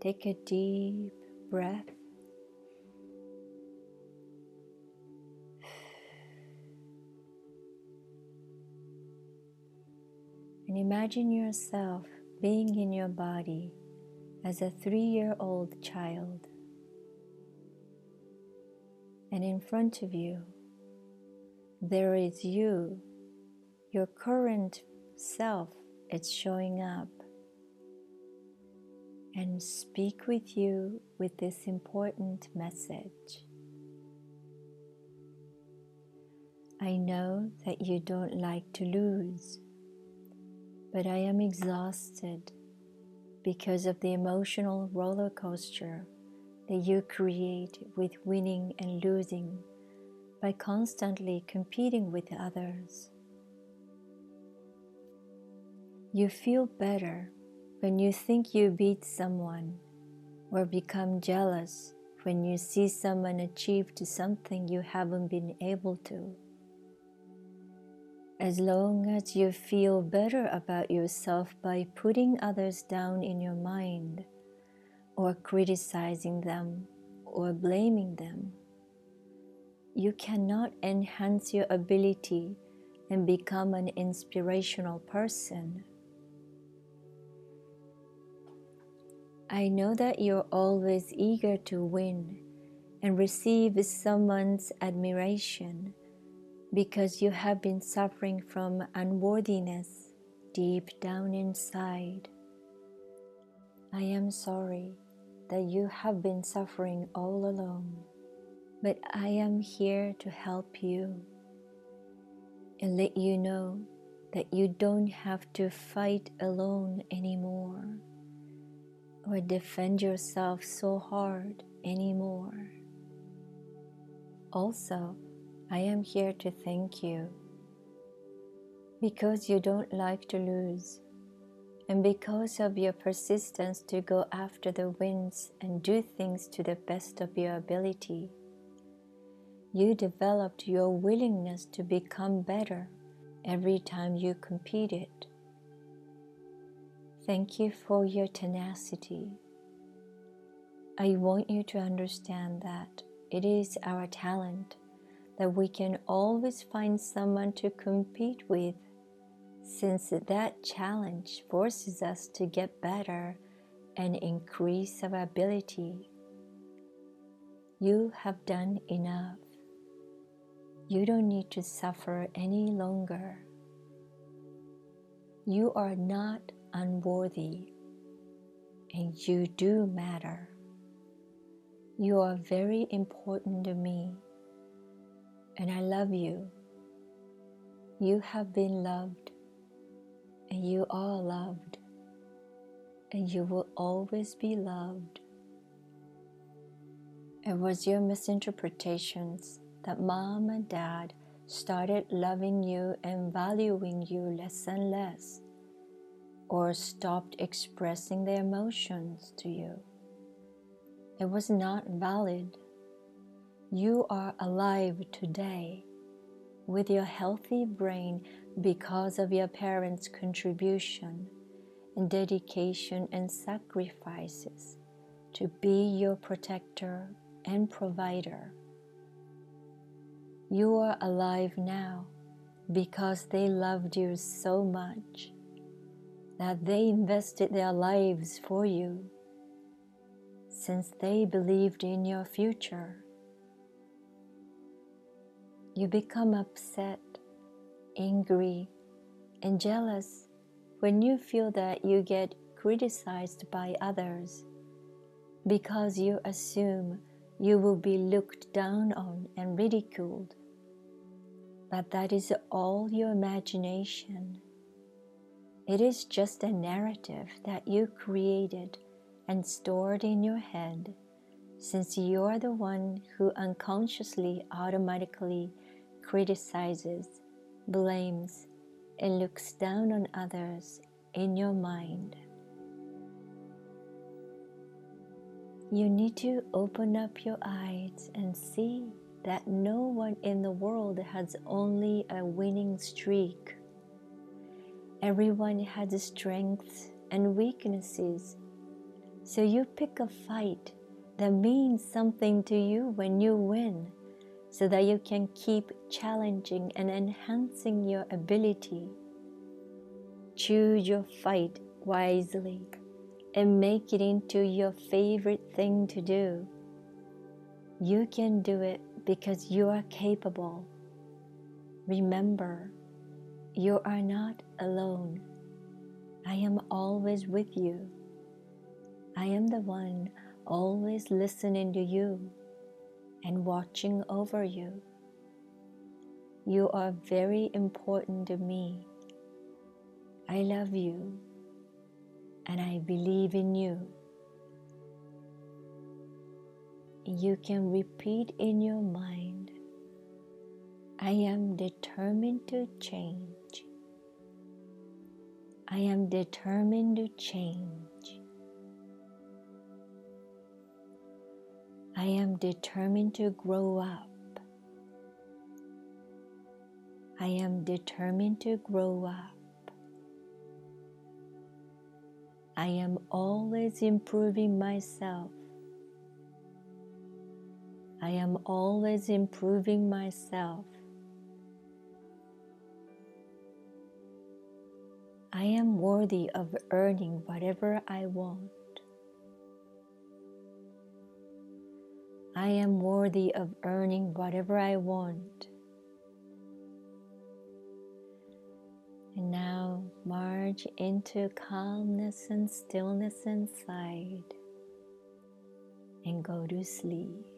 Take a deep breath. And imagine yourself being in your body as a 3-year-old child. And in front of you, there is you, your current self. It's showing up and speak with you with this important message. I know that you don't like to lose, but I am exhausted because of the emotional roller coaster that you create with winning and losing by constantly competing with others. You feel better when you think you beat someone, or become jealous when you see someone achieve something you haven't been able to. As long as you feel better about yourself by putting others down in your mind, or criticizing them, or blaming them, you cannot enhance your ability and become an inspirational person. I know that you're always eager to win and receive someone's admiration because you have been suffering from unworthiness deep down inside. I am sorry that you have been suffering all alone, but I am here to help you and let you know that you don't have to fight alone anymore, or defend yourself so hard anymore. Also, I am here to thank you because you don't like to lose, and because of your persistence to go after the wins and do things to the best of your ability. You developed your willingness to become better every time you competed. Thank you for your tenacity. I want you to understand that it is our talent that we can always find someone to compete with, since that challenge forces us to get better and increase our ability. You have done enough. You don't need to suffer any longer. You are not unworthy, and you do matter. You are very important to me, and I love you. You have been loved, and you are loved, and you will always be loved. It was your misinterpretations that Mom and Dad started loving you and valuing you less and less, or stopped expressing their emotions to you. It was not valid. You are alive today with your healthy brain because of your parents' contribution and dedication and sacrifices to be your protector and provider. You are alive now because they loved you so much that they invested their lives for you, since they believed in your future. You become upset, angry, and jealous when you feel that you get criticized by others, because you assume you will be looked down on and ridiculed. But that is all your imagination. It is just a narrative that you created and stored in your head, since you are the one who unconsciously automatically criticizes, blames, and looks down on others in your mind. You need to open up your eyes and see that no one in the world has only a winning streak. Everyone has strengths and weaknesses, So you pick a fight that means something to you when you win, so that you can keep challenging and enhancing your ability. Choose your fight wisely and make it into your favorite thing to do. You can do it because you are capable. Remember, you are not alone. I am always with you. I am the one always listening to you and watching over you. You are very important to me. I love you and I believe in you. You can repeat in your mind, I am determined to change. I am determined to change. I am determined to grow up. I am determined to grow up. I am always improving myself. I am always improving myself. I am worthy of earning whatever I want. I am worthy of earning whatever I want. And now merge into calmness and stillness inside and go to sleep.